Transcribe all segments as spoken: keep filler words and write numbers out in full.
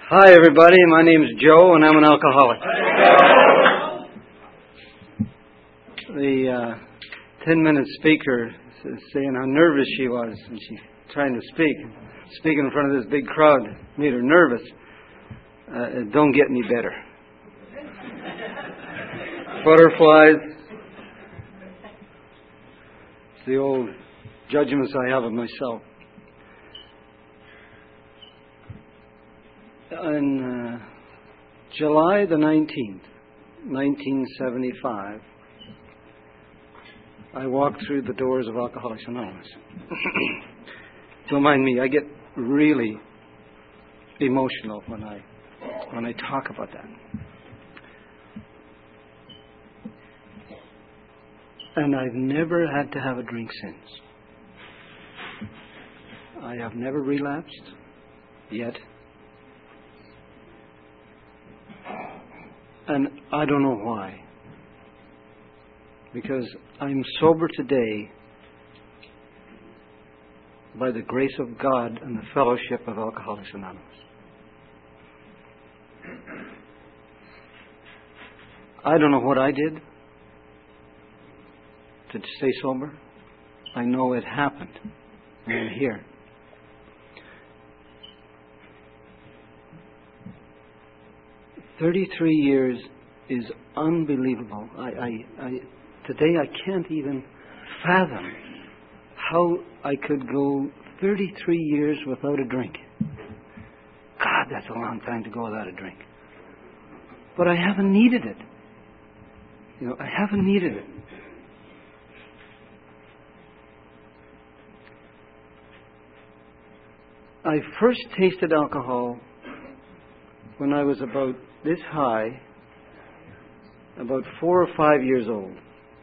Hi, everybody. My name's Joe, and I'm an alcoholic. The uh, ten-minute speaker is saying how nervous she was, and she's trying to speak. Speaking in front of this big crowd made her nervous. Uh, it don't get any better. Butterflies. It's the old judgments I have of myself. On uh, July the nineteenth, nineteen seventy-five, I walked through the doors of Alcoholics Anonymous. Don't mind me, I get really emotional when I when I talk about that. And I've never had to have a drink since. I have never relapsed yet. And I don't know why. Because I'm sober today by the grace of God and the fellowship of Alcoholics Anonymous. I don't know what I did to stay sober. I know it happened. And I'm here. Thirty-three years is unbelievable. I, I, I, today I can't even fathom how I could go thirty-three years without a drink. God, that's a long time to go without a drink. But I haven't needed it. You know, I haven't needed it. I first tasted alcohol when I was about this high, about four or five years old.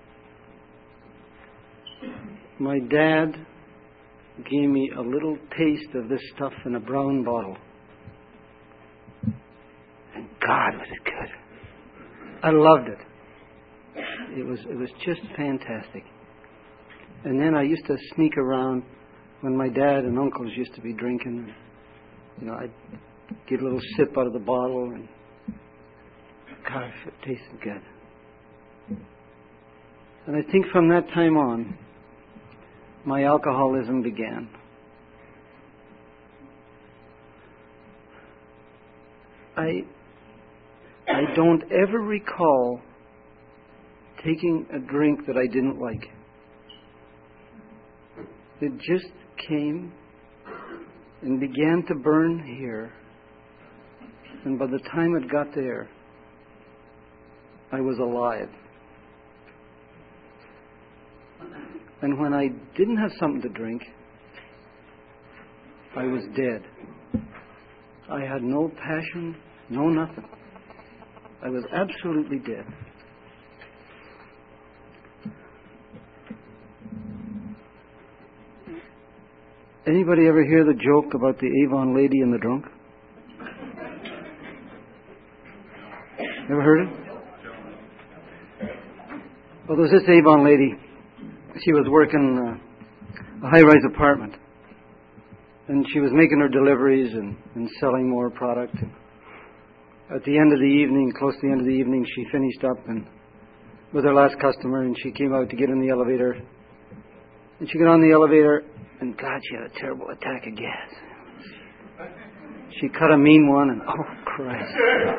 My dad gave me a little taste of this stuff in a brown bottle. And God, was it good. I loved it. It was it was just fantastic. And then I used to sneak around when my dad and uncles used to be drinking. You know, I'd get a little sip out of the bottle, and gosh, it tasted good. And I think from that time on, my alcoholism began. I I don't ever recall taking a drink that I didn't like. It just came and began to burn here. And by the time it got there, I was alive. And when I didn't have something to drink, I was dead. I had no passion, no nothing. I was absolutely dead. Anybody ever hear the joke about the Avon lady and the drunk? Ever heard it? Well, there was this Avon lady. She was working uh, a high-rise apartment. And she was making her deliveries and, and selling more product. At the end of the evening, close to the end of the evening, she finished up and with her last customer, and she came out to get in the elevator. And she got on the elevator, and God, she had a terrible attack of gas. She cut a mean one, and oh, Christ.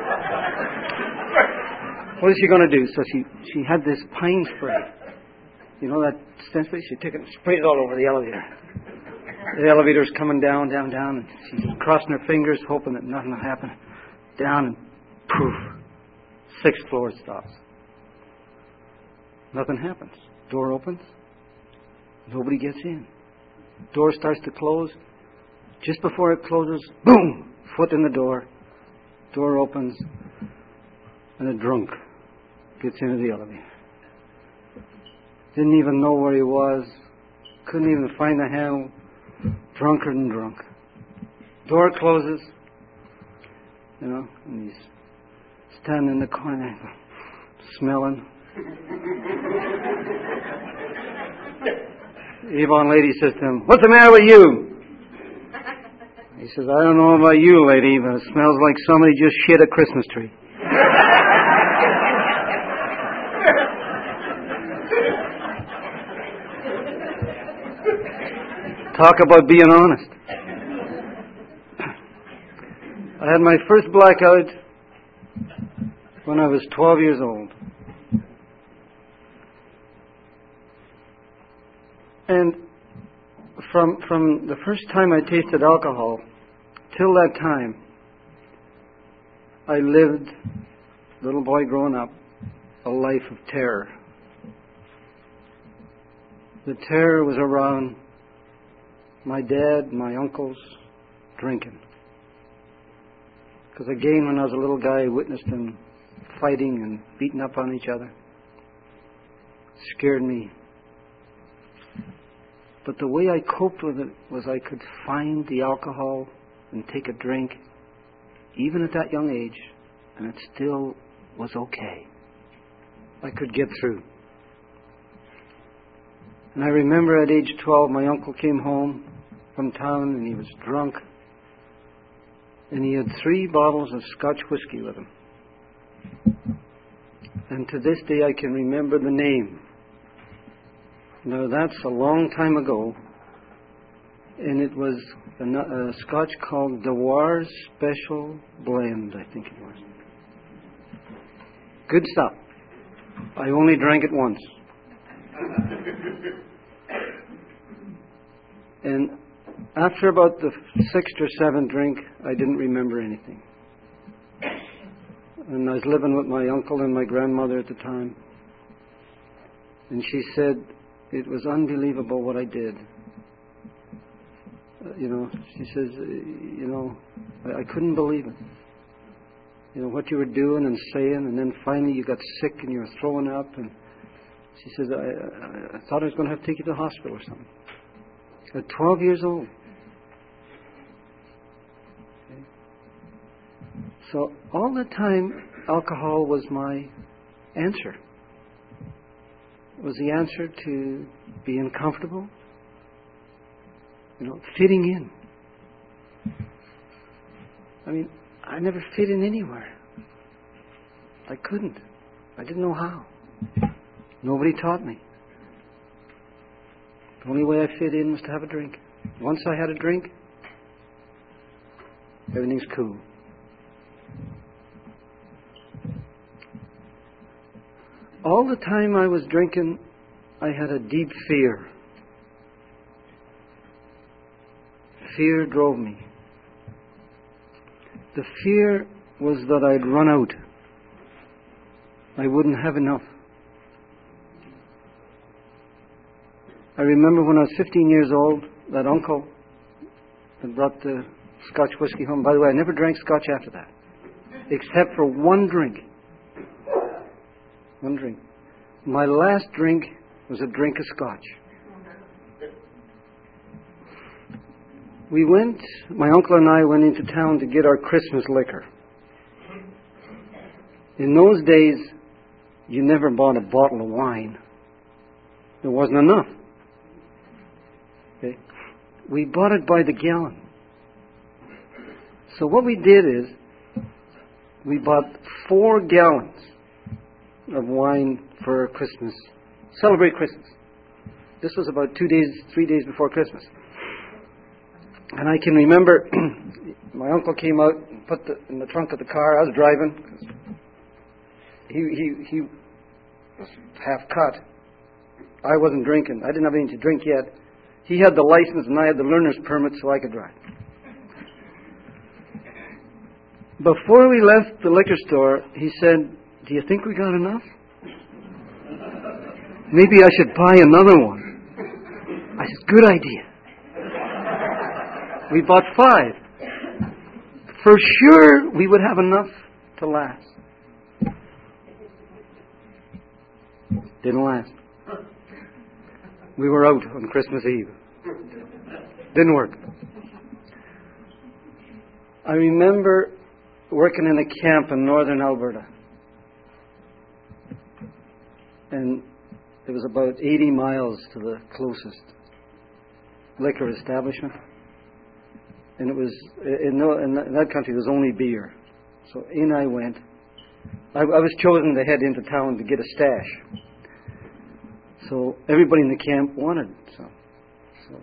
What is she going to do? So she, she had this pine spray. You know that scent spray? She took it and sprayed it all over the elevator. The elevator's coming down, down, down, and she's crossing her fingers, hoping that nothing will happen. Down, and poof. Sixth floor stops. Nothing happens. Door opens. Nobody gets in. Door starts to close. Just before it closes, boom! Foot in the door. Door opens. And a drunk gets into the elevator. Didn't even know where he was. Couldn't even find the handle. Drunker than drunk. Door closes. You know, and he's standing in the corner, smelling. The Avon lady says to him, "What's the matter with you?" He says, I don't know about you, lady, but it smells like somebody just shit a Christmas tree. Talk about being honest. I had my first blackout when I was twelve years old. And from from the first time I tasted alcohol till that time, I lived, little boy growing up, a life of terror. The terror was around my dad, my uncles, drinking. Because again, when I was a little guy, I witnessed them fighting and beating up on each other. It scared me. But the way I coped with it was I could find the alcohol and take a drink, even at that young age, and it still was okay. I could get through. And I remember at age twelve, my uncle came home from town and he was drunk. And he had three bottles of Scotch whiskey with him. And to this day I can remember the name. Now that's a long time ago. And it was a, a Scotch called Dewar's Special Blend, I think it was. Good stuff. I only drank it once. And after about the sixth or seventh drink, I didn't remember anything. And I was living with my uncle and my grandmother at the time. And she said, it was unbelievable what I did. Uh, you know, she says, uh, you know, I, I couldn't believe it. You know, what you were doing and saying, and then finally you got sick and you were throwing up. And she says, I, I, I thought I was going to have to take you to the hospital or something. At twelve years old. Okay. So all the time, alcohol was my answer. It was the answer to being comfortable, you know, fitting in. I mean, I never fit in anywhere. I couldn't. I didn't know how. Nobody taught me. The only way I fit in was to have a drink. Once I had a drink, everything's cool. All the time I was drinking, I had a deep fear. Fear drove me. The fear was that I'd run out. I wouldn't have enough. I remember when I was fifteen years old, that uncle had brought the Scotch whiskey home. By the way, I never drank Scotch after that, except for one drink. One drink. My last drink was a drink of Scotch. We went, my uncle and I went into town to get our Christmas liquor. In those days, you never bought a bottle of wine. There wasn't enough. Okay. We bought it by the gallon. So what we did is, we bought four gallons of wine for Christmas. Celebrate Christmas. This was about two days, three days before Christmas. And I can remember, my uncle came out and put the, in the trunk of the car. I was driving. He, he, he was half cut. I wasn't drinking. I didn't have anything to drink yet. He had the license and I had the learner's permit so I could drive. Before we left the liquor store, he said, do you think we got enough? Maybe I should buy another one. I said, good idea. We bought five. For sure we would have enough to last. Didn't last. We were out on Christmas Eve. Didn't work. I remember working in a camp in northern Alberta. And it was about eighty miles to the closest liquor establishment. and it was in, no, in that country it was only beer. So in I went. I, I was chosen to head into town to get a stash. So everybody in the camp wanted. So, so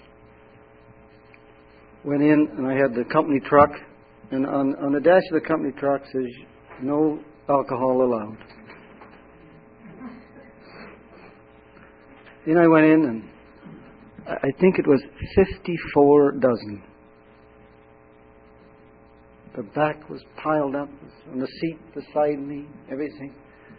went in, and I had the company truck, and on on the dash of the company truck says no alcohol allowed. Then I went in, and I think it was fifty-four dozen. The back was piled up on the seat beside me, everything.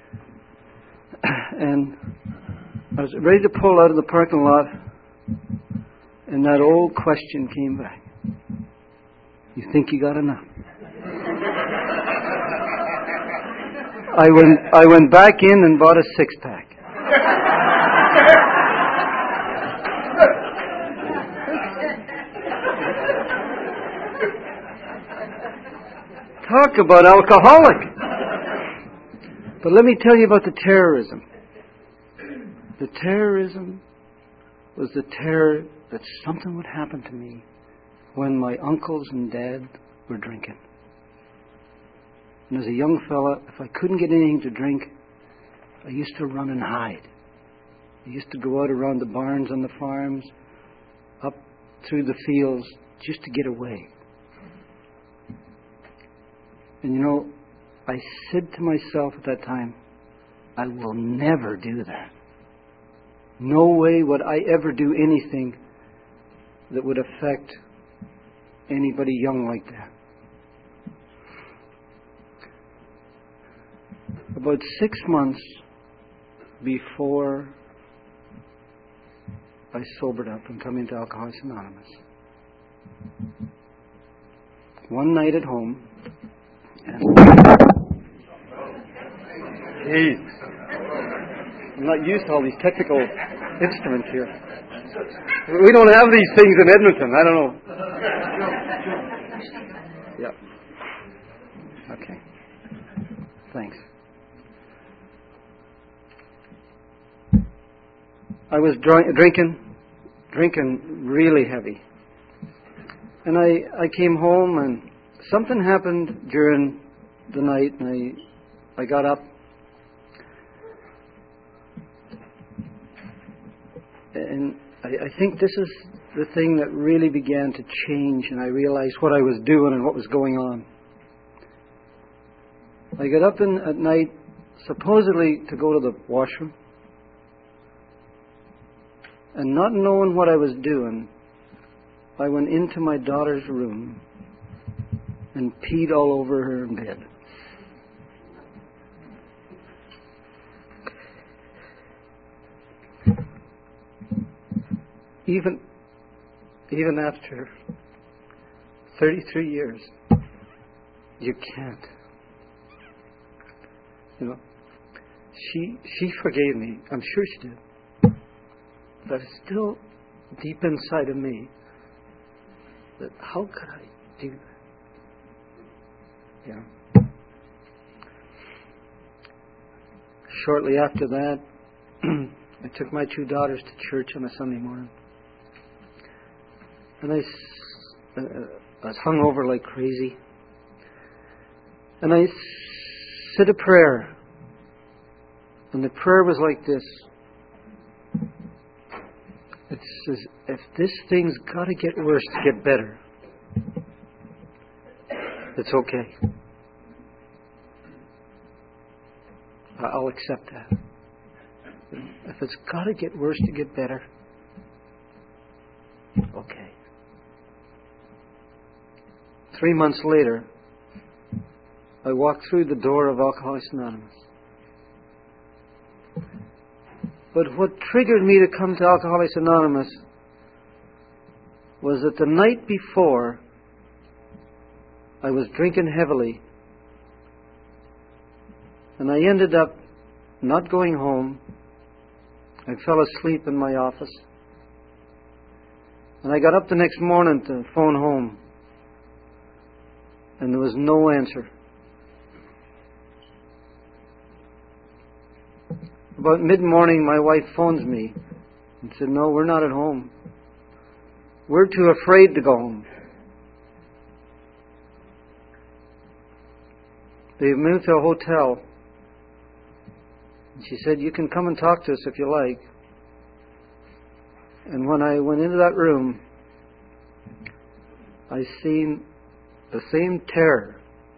And I was ready to pull out of the parking lot, and that old question came back. You think you got enough? I went, I went back in and bought a six-pack. Talk about alcoholic. But let me tell you about the terrorism. The terrorism was the terror that something would happen to me when my uncles and dad were drinking. And as a young fella, if I couldn't get anything to drink, I used to run and hide. I used to go out around the barns on the farms, up through the fields, just to get away. And you know, I said to myself at that time, I will never do that. No way would I ever do anything that would affect anybody young like that. About six months before I sobered up and come into Alcoholics Anonymous, one night at home, and Jeez. I'm not used to all these technical instruments here. We don't have these things in Edmonton. I don't know. Yeah. Okay. Thanks. I was dr- drinking, drinking really heavy. And I, I came home, and something happened during the night, and I, I got up. And I, I think this is the thing that really began to change, and I realized what I was doing and what was going on. I got up in, at night, supposedly to go to the washroom, and not knowing what I was doing, I went into my daughter's room and peed all over her in bed. Even, even after thirty-three years, you can't. You know, she she forgave me. I'm sure she did. But it's still deep inside of me that how could I do that? Yeah. Shortly after that, I took my two daughters to church on a Sunday morning. And I, uh, I was hung over like crazy. And I said a prayer. And the prayer was like this. It says, if this thing's got to get worse to get better, it's okay. I'll accept that. If it's got to get worse to get better, okay. Three months later, I walked through the door of Alcoholics Anonymous. But what triggered me to come to Alcoholics Anonymous was that the night before, I was drinking heavily, and I ended up not going home. I fell asleep in my office. And I got up the next morning to phone home, and there was no answer. About mid-morning, my wife phones me and said, no, we're not at home. We're too afraid to go home. They moved to a hotel. And she said, "You can come and talk to us if you like." And when I went into that room, I seen the same terror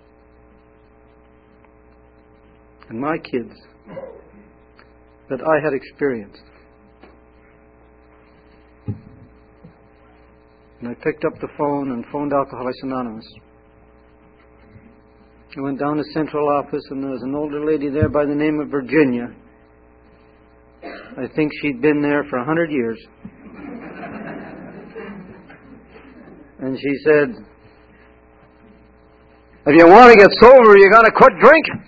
in my kids that I had experienced. And I picked up the phone and phoned Alcoholics Anonymous. I went down to central office, and there was an older lady there by the name of Virginia. I think she'd been there for a hundred years. And she said, "If you want to get sober, you got to quit drinking."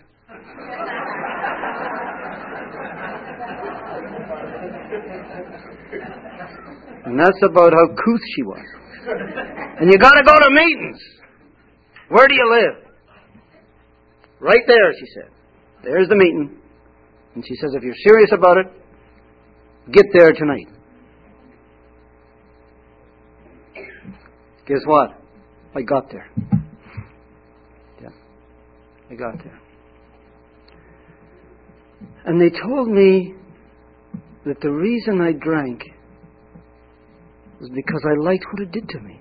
And that's about how couth she was. "And you got to go to meetings. Where do you live?" "Right there," she said. "There's the meeting." And she says, "If you're serious about it, get there tonight." Guess what? I got there. Yeah, I got there. And they told me that the reason I drank was because I liked what it did to me.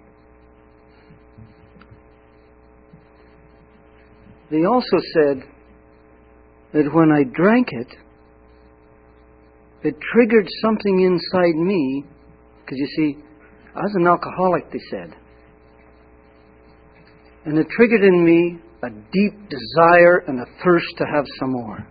They also said that when I drank it, it triggered something inside me, because you see, I was an alcoholic, they said. And it triggered in me a deep desire and a thirst to have some more.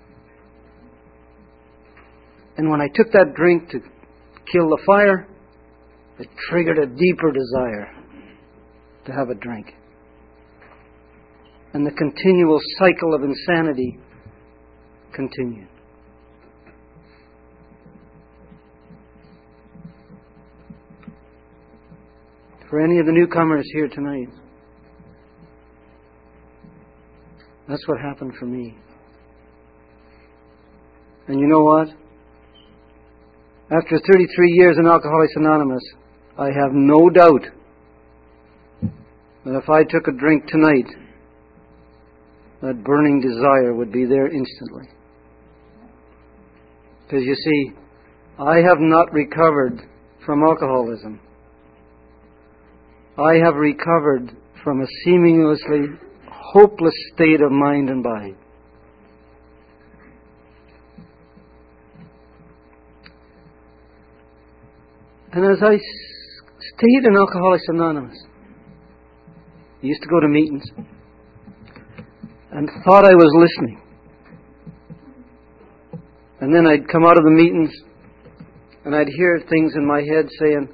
And when I took that drink to kill the fire, it triggered a deeper desire to have a drink. And the continual cycle of insanity continued. For any of the newcomers here tonight, that's what happened for me. And you know what? After thirty-three years in Alcoholics Anonymous, I have no doubt that if I took a drink tonight, that burning desire would be there instantly. Because you see, I have not recovered from alcoholism. I have recovered from a seemingly hopeless state of mind and body. And as I stayed in Alcoholics Anonymous, I used to go to meetings and thought I was listening. And then I'd come out of the meetings and I'd hear things in my head saying,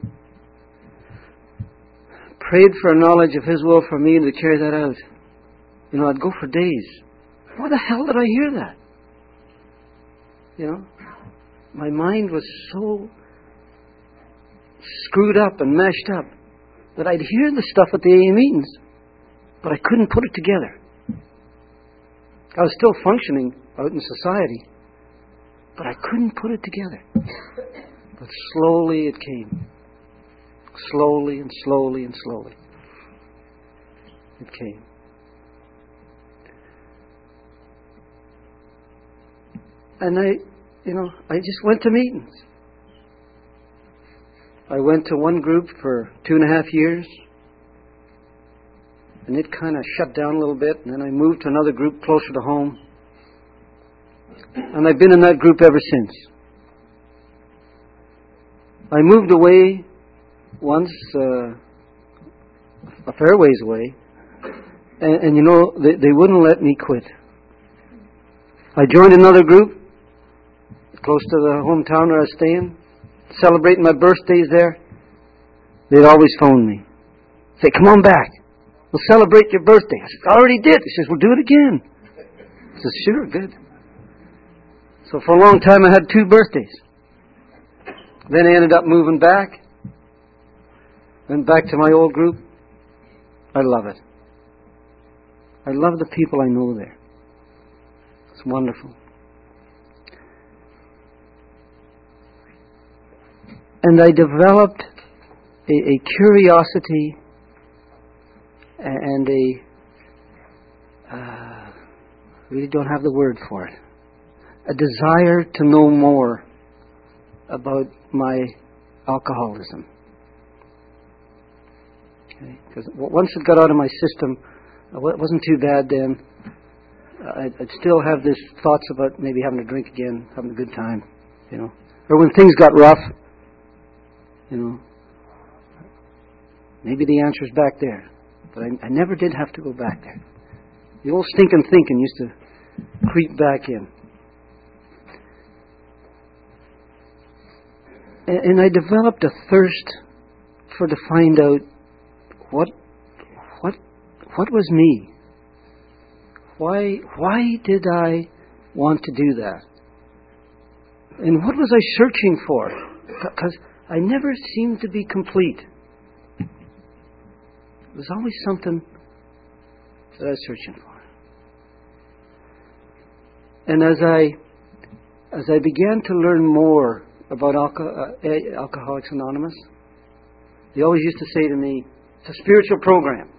"Prayed for a knowledge of His will for me to carry that out." You know, I'd go for days. Why the hell did I hear that? You know, my mind was so screwed up and mashed up that I'd hear the stuff at the A A meetings, but I couldn't put it together. I was still functioning out in society, but I couldn't put it together. But slowly it came. Slowly and slowly and slowly it came. And I, you know, I just went to meetings. I went to one group for two and a half years, and it kind of shut down a little bit, and then I moved to another group closer to home. And I've been in that group ever since. I moved away once, uh, a fair ways away, and, and you know, they, they wouldn't let me quit. I joined another group close to the hometown where I was staying, celebrating my birthdays there. They'd always phone me, say, "Come on back, we'll celebrate your birthday." I said, "I already did." He says, "We'll do it again." I said, "Sure, good." So for a long time I had two birthdays. Then I ended up moving back. Then back to my old group. I love it. I love the people I know there. It's wonderful. And I developed a, a curiosity and a uh, I really don't have the word for it. A desire to know more about my alcoholism. Because okay? Once it got out of my system, it wasn't too bad then. I'd, I'd still have this thoughts about maybe having a drink again, having a good time, you know. Or when things got rough, you know, maybe the answer's back there. But I, I never did have to go back there. The old stinking thinking used to creep back in. And, and I developed a thirst for to find out what what what was me. Why why did I want to do that? And what was I searching for? Because I never seemed to be complete. There was always something that I was searching for. And as I as I began to learn more about Alco- uh, Alcoholics Anonymous, they always used to say to me, "It's a spiritual program."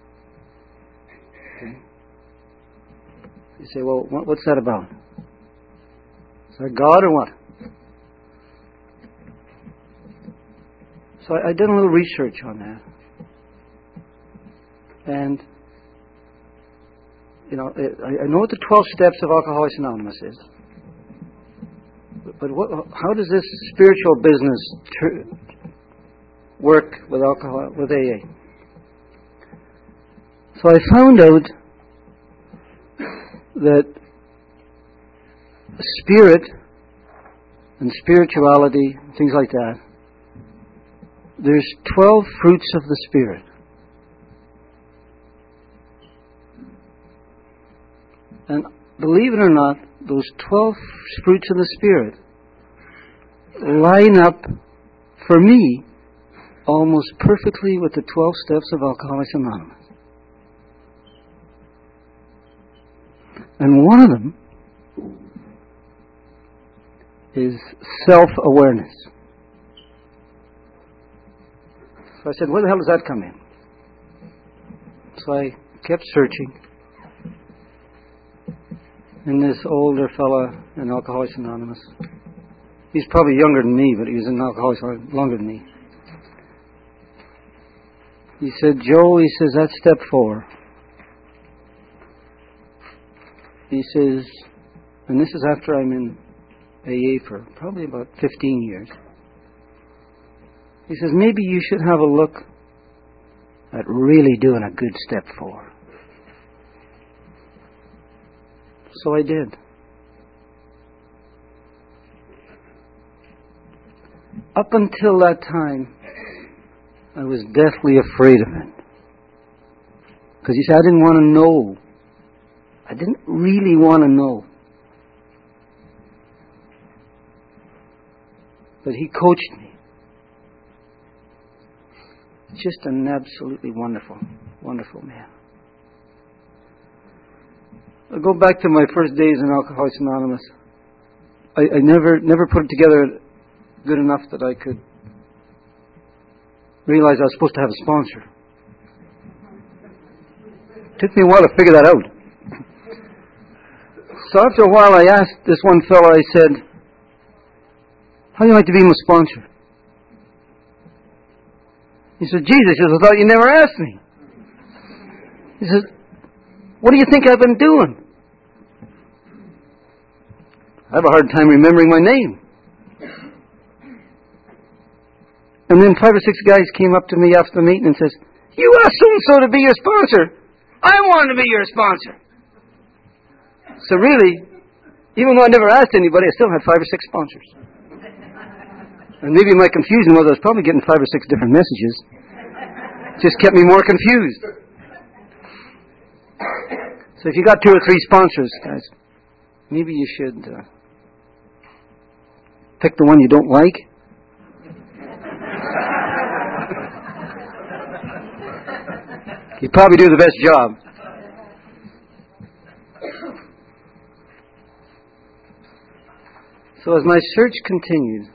Okay. You say, "Well, what, what's that about? Is that God or what?" So I, I did a little research on that. And, you know, it, I, I know what the twelve steps of Alcoholics Anonymous is. But what, how does this spiritual business tr- work with alcohol, with A A? So I found out that spirit and spirituality, things like that, there's twelve fruits of the Spirit. And believe it or not, those twelve fruits of the Spirit line up, for me, almost perfectly with the twelve steps of Alcoholics Anonymous. And one of them is self-awareness. So I said, where the hell does that come in? So I kept searching. And this older fella in Alcoholics Anonymous, he's probably younger than me, but he was in Alcoholics Anonymous longer than me. He said, Joe, he says, that's step four. He says, and this is after I'm in A A for probably about fifteen years. He says, maybe you should have a look at really doing a good step four. So I did. Up until that time, I was deathly afraid of it. Because he said, I didn't want to know. I didn't really want to know. But he coached me. Just an absolutely wonderful, wonderful man. I'll go back to my first days in Alcoholics Anonymous. I, I never never put it together good enough that I could realize I was supposed to have a sponsor. It took me a while to figure that out. So after a while I asked this one fellow, I said, how do you like to be my sponsor? He said, Jesus, I thought you never asked me. He said, what do you think I've been doing? I have a hard time remembering my name. And then five or six guys came up to me after the meeting and says, you asked so-and-so to be your sponsor. I wanted to be your sponsor. So really, even though I never asked anybody, I still had five or six sponsors. And maybe my confusion was I was probably getting five or six different messages. Just kept me more confused. So if you got two or three sponsors, guys, maybe you should uh, pick the one you don't like. You probably do the best job. So as my search continued,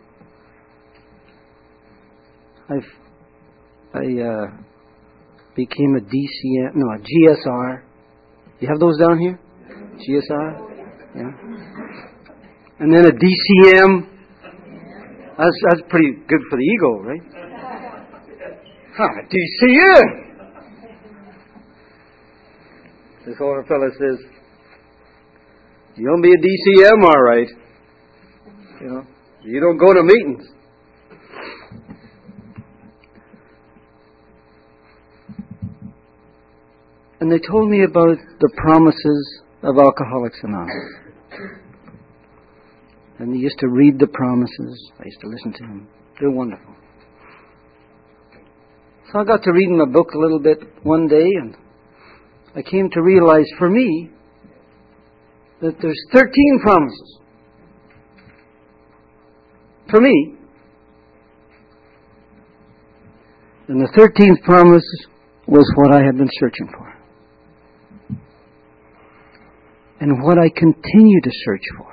I've, I uh, became a D C M, no, a G S R. You have those down here? G S R? Yeah. And then a D C M. That's, that's pretty good for the ego, right? Huh, D C M! This older fella says, you'll be a D C M, all right. You know, you don't go to meetings. And they told me about the promises of Alcoholics Anonymous. And they used to read the promises. I used to listen to them. They're wonderful. So I got to reading the book a little bit one day, and I came to realize for me that there's thirteen promises. For me. And the thirteenth promise was what I had been searching for. And what I continue to search for.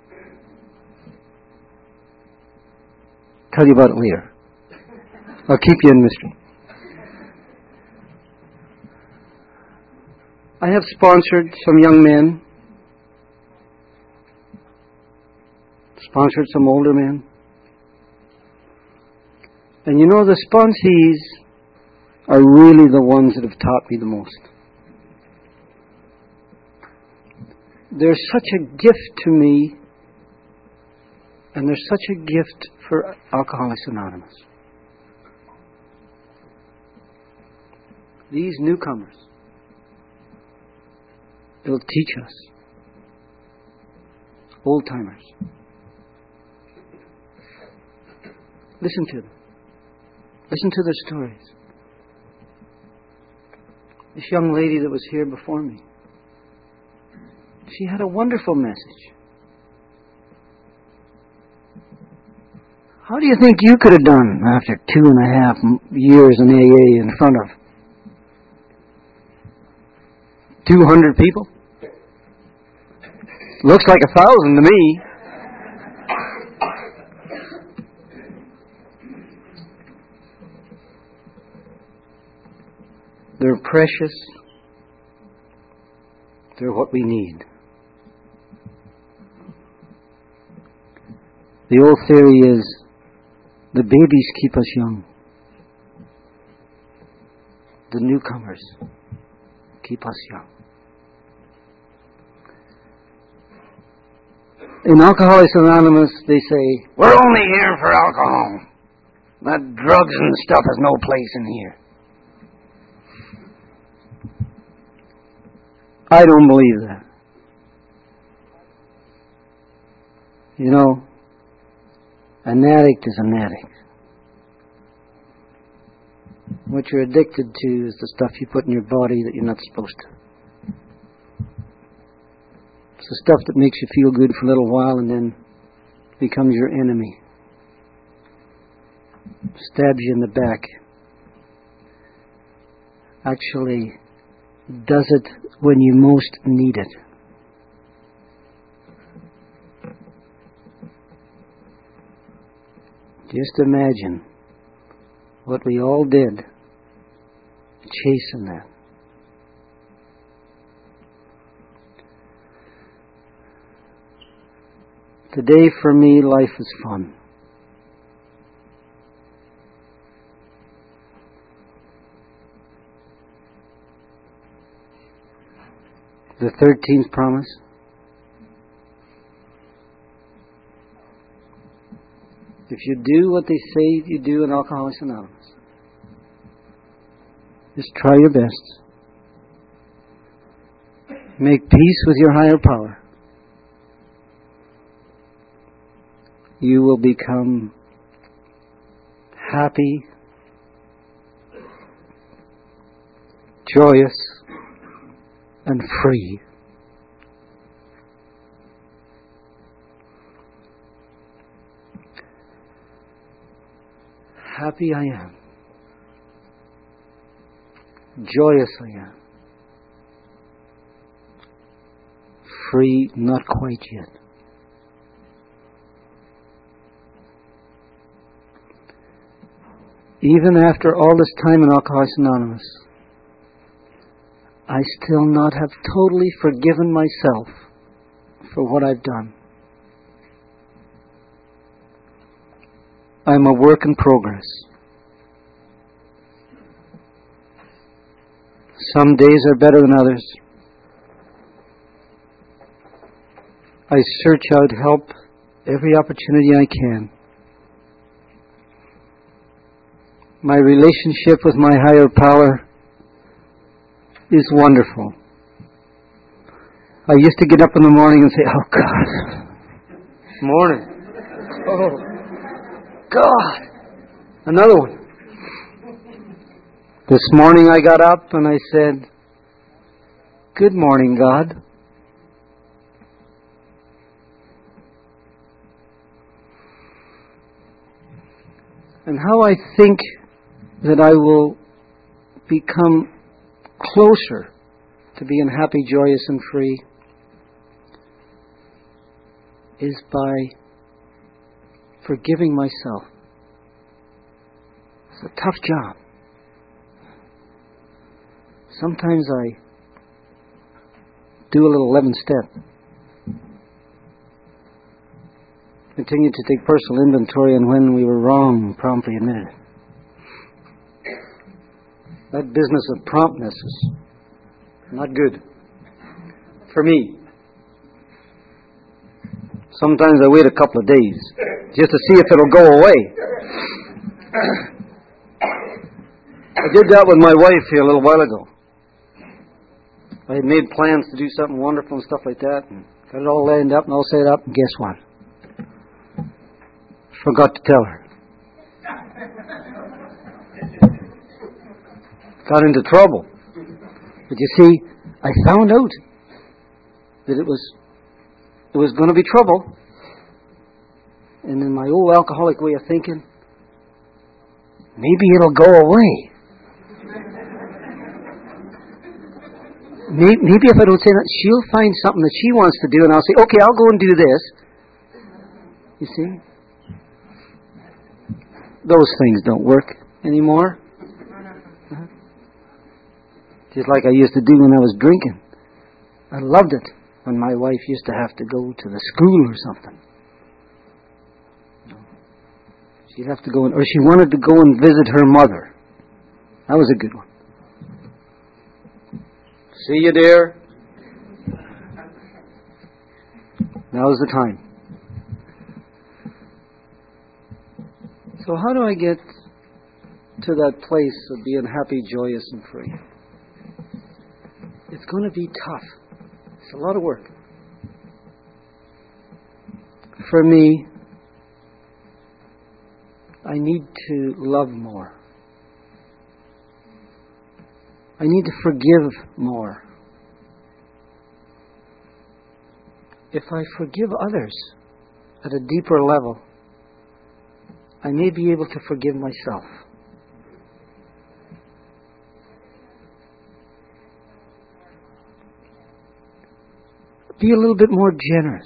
Tell you about it later. I'll keep you in mystery. I have sponsored some young men. Sponsored some older men. And you know, the sponsees are really the ones that have taught me the most. They're such a gift to me, and they're such a gift for Alcoholics Anonymous. These newcomers, they'll teach us. Old-timers. Listen to them. Listen to their stories. This young lady that was here before me, she had a wonderful message. How do you think you could have done after two and a half years in A A in front of two hundred people? Looks like a thousand to me. They're precious. They're what we need. The old theory is the babies keep us young. The newcomers keep us young. In Alcoholics Anonymous, they say, we're only here for alcohol. That drugs and stuff has no place in here. I don't believe that. You know, an addict is an addict. What you're addicted to is the stuff you put in your body that you're not supposed to. It's the stuff that makes you feel good for a little while and then becomes your enemy. Stabs you in the back. Actually does it when you most need it. Just imagine what we all did chasing that. Today for me, life is fun. The thirteenth promise. If you do what they say you do in Alcoholics Anonymous, just try your best. Make peace with your higher power. You will become happy, joyous, and free. Happy I am. Joyous I am. Free, not quite yet. Even after all this time in Alcoholics Anonymous, I still not have totally forgiven myself for what I've done. I'm a work in progress. Some days are better than others. I search out help every opportunity I can. My relationship with my higher power is wonderful. I used to get up in the morning and say, oh God, morning. Oh God, another one. This morning I got up and I said, good morning, God. And how I think that I will become closer to being happy, joyous, and free is by forgiving myself. It's a tough job. Sometimes I do a little eleven step. Continue to take personal inventory, and when we were wrong, promptly admitted it. That business of promptness is not good for me. Sometimes I wait a couple of days just to see if it'll go away. I did that with my wife here a little while ago. I had made plans to do something wonderful and stuff like that, and got it all lined up and all set up, and guess what? Forgot to tell her. Got into trouble. But you see, I found out that it was it was going to be trouble. And in my old alcoholic way of thinking, maybe it'll go away. Maybe, maybe if I don't say that, she'll find something that she wants to do, and I'll say, okay, I'll go and do this. You see? Those things don't work anymore. Uh-huh. Just like I used to do when I was drinking. I loved it when my wife used to have to go to the school or something. She'd have to go, in, or she wanted to go and visit her mother. That was a good one. See you, dear. Now's the time. So how do I get to that place of being happy, joyous, and free? It's going to be tough. It's a lot of work. For me, I need to love more. I need to forgive more. If I forgive others at a deeper level, I may be able to forgive myself. Be a little bit more generous.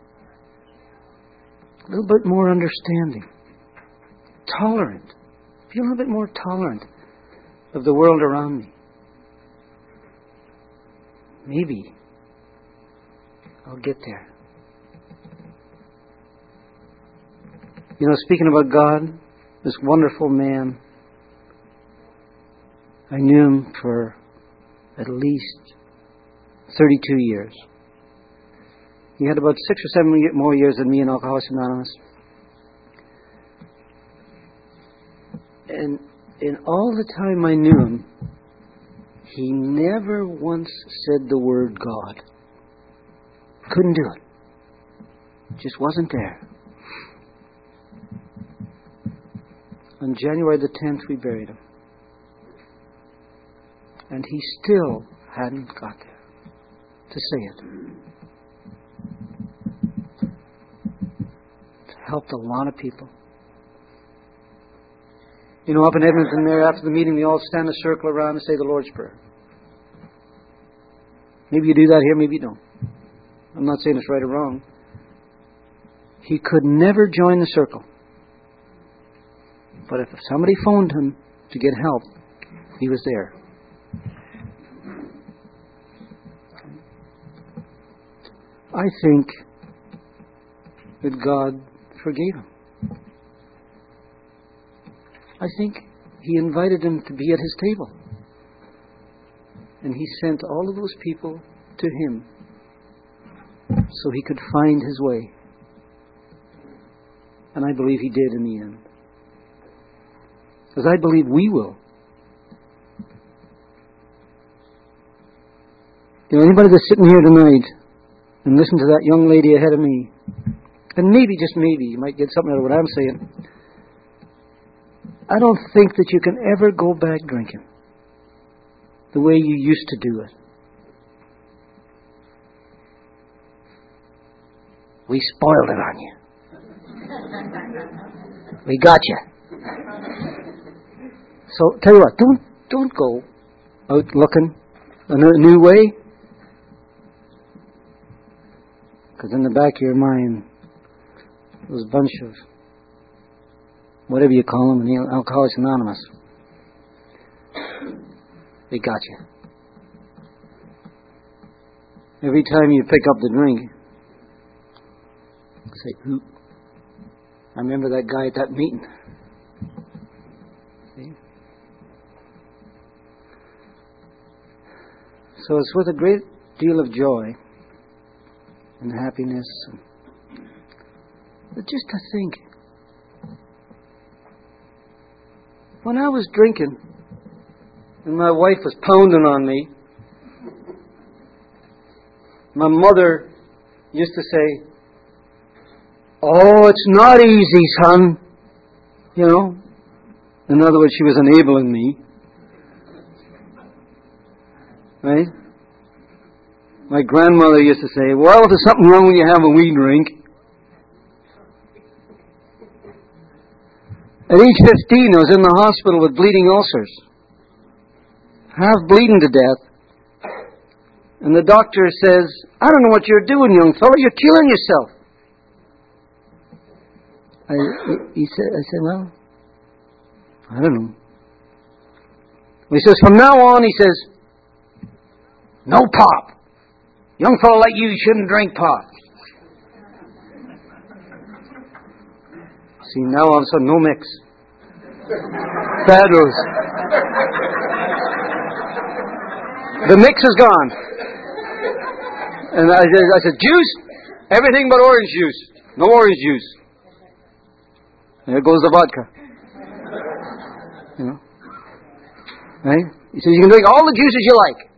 A little bit more understanding. Tolerant. Be a little bit more tolerant of the world around me. Maybe I'll get there. You know, speaking about God, this wonderful man, I knew him for at least thirty-two years. He had about six or seven more years than me in Alcoholics Anonymous. And in all the time I knew him, he never once said the word God. Couldn't do it. Just wasn't there. On January the tenth, we buried him. And he still hadn't got there to say it. It helped a lot of people. You know, up in Edmonton there, after the meeting, we all stand in a circle around and say the Lord's Prayer. Maybe you do that here, maybe you don't. I'm not saying it's right or wrong. He could never join the circle. But if somebody phoned him to get help, he was there. I think that God forgave him. I think He invited him to be at His table. And He sent all of those people to Him so He could find His way. And I believe He did in the end. As I believe we will. You know, anybody that's sitting here tonight and listen to that young lady ahead of me, and maybe, just maybe, you might get something out of what I'm saying. I don't think that you can ever go back drinking the way you used to do it. We spoiled it on you. We got you. So, tell you what, don't don't go out looking a new way. Because in the back of your mind, those bunch of, whatever you call them, Alcoholics Anonymous, they got you. Every time you pick up the drink, say, ooh, I remember that guy at that meeting. See? So it's with a great deal of joy and happiness. And, but just to think, when I was drinking and my wife was pounding on me, my mother used to say, "Oh, it's not easy, son." You know? In other words, she was enabling me. Right? My grandmother used to say, "Well, if there's something wrong when you have a wee drink." At age fifteen, I was in the hospital with bleeding ulcers. Half bleeding to death. And the doctor says, "I don't know what you're doing, young fellow. You're killing yourself." I, he said, I said, "Well, I don't know." He says, "From now on," he says, "no pop. Young fellow like you shouldn't drink pop." See, now all of a sudden, no mix. Bad news. The mix is gone. And I said, I said, "Juice? Everything but orange juice. No orange juice." There goes the vodka. You know? Right? He says, "You can drink all the juices you like."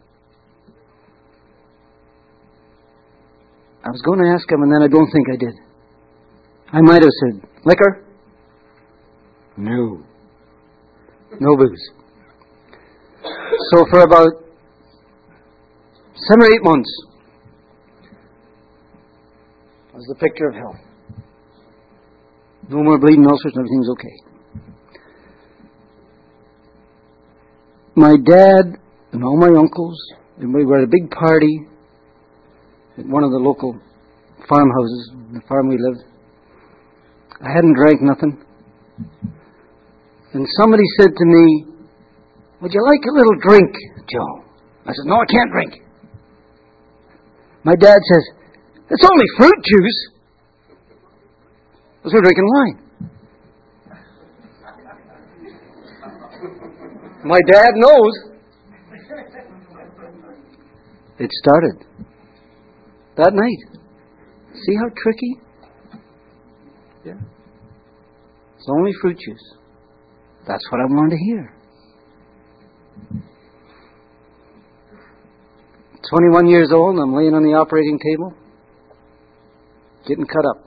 I was going to ask him, and then I don't think I did. I might have said, "Liquor?" No. No booze. So for about seven or eight months, I was the picture of health. No more bleeding ulcers, and everything's okay. My dad and all my uncles, and we were at a big party at one of the local farmhouses, the farm we lived. I hadn't drank nothing. And somebody said to me, "Would you like a little drink, Joe?" I said, "No, I can't drink." My dad says, "It's only fruit juice." Because we're drinking wine. My dad knows. It started that night. See how tricky? Yeah. It's only fruit juice. That's what I wanted to hear. twenty-one years old, and I'm laying on the operating table, getting cut up.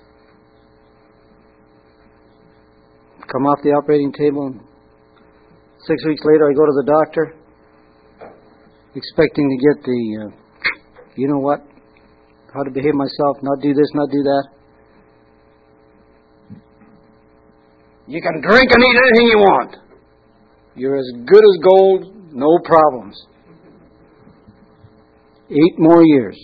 Come off the operating table, and six weeks later I go to the doctor, expecting to get the, uh, you know what, how to behave myself, not do this, not do that. "You can drink and eat anything you want. You're as good as gold, no problems." Eight more years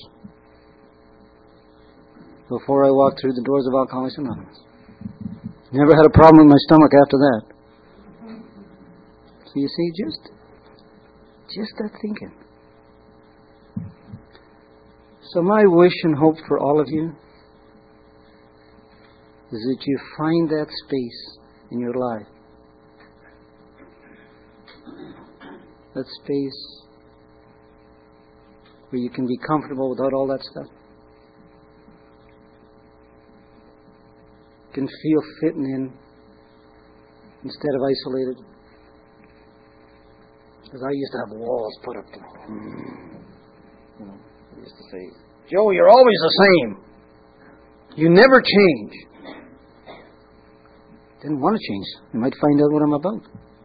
before I walked through the doors of Alcoholics Anonymous. Never had a problem with my stomach after that. So you see, just, just that thinking. So my wish and hope for all of you is that you find that space in your life. That space where you can be comfortable without all that stuff. Can feel fitting in instead of isolated. Because I used to have walls put up to me. You know, I used to say, Joe, you're always the same. You never change. Didn't want to change. You might find out what I'm about.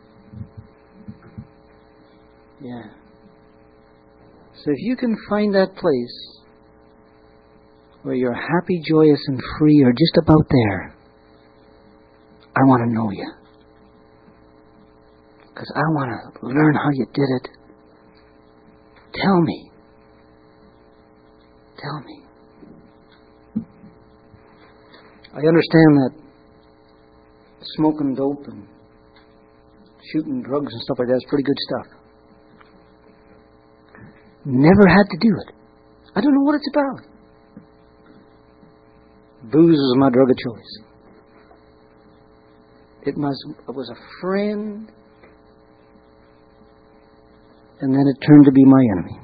Yeah. So if you can find that place where you're happy, joyous, and free, or just about there, I want to know you. Because I want to learn how you did it. Tell me. Tell me. I understand that smoking dope and shooting drugs and stuff like that is pretty good stuff. Never had to do it. I don't know what it's about. Booze is my drug of choice. It must, it was a friend, and then it turned to be my enemy.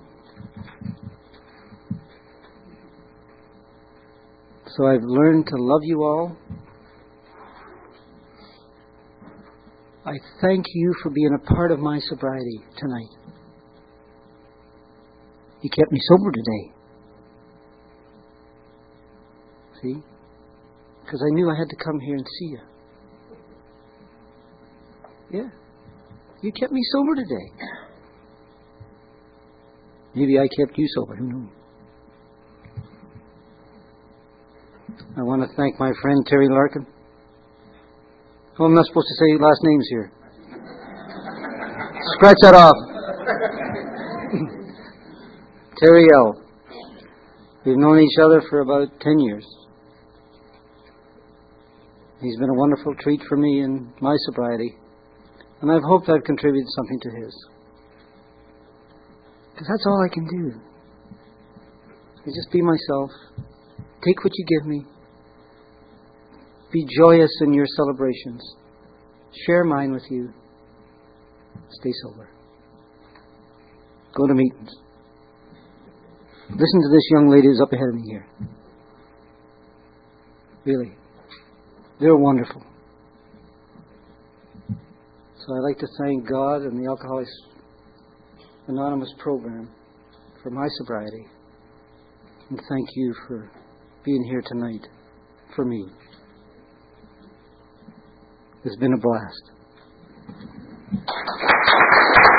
So I've learned to love you all. I thank you for being a part of my sobriety tonight. You kept me sober today. See? Because I knew I had to come here and see you. Yeah. You kept me sober today. Maybe I kept you sober. Who knows? I want to thank my friend Terry Larkin. Oh, I'm not supposed to say last names here. Scratch that off. Terry L. We've known each other for about ten years. He's been a wonderful treat for me in my sobriety. And I've hoped I've contributed something to his. Because that's all I can do. I just be myself. Take what you give me. Be joyous in your celebrations. Share mine with you. Stay sober. Go to meetings. Listen to this young lady who's up ahead of me here. Really. They're wonderful. So I'd like to thank God and the Alcoholics Anonymous program for my sobriety. And thank you for being here tonight for me. It's been a blast.